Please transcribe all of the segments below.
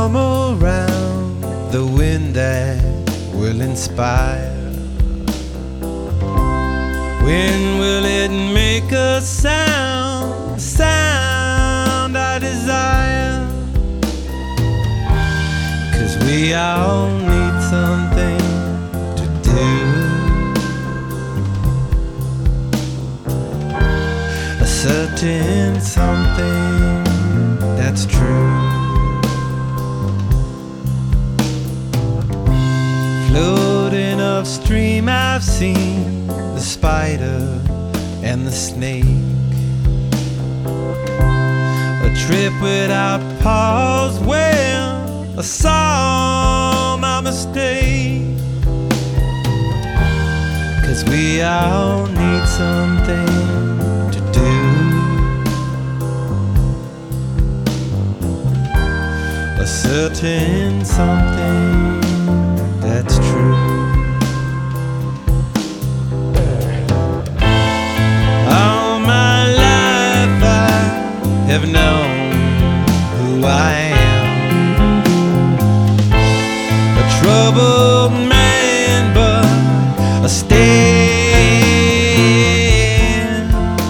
arm around the wind that will inspire. When will it make a sound, a sound I desire? 'Cause we all need something to do, a certain something that's true. Floating upstream I've seen the spider and the snake, a trip without pause. Well, I saw my mistake, 'cause we all need something to do, a certain something that's true. All my life I have known who I am, a troubled man, but a stand.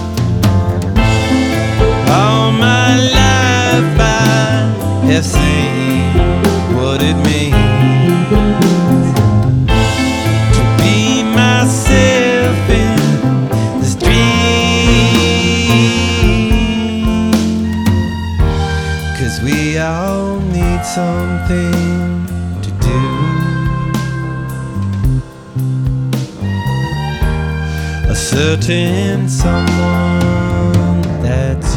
All my life I have seen what it means to be myself in this dream. 'Cause we all need something to do, a certain someone that's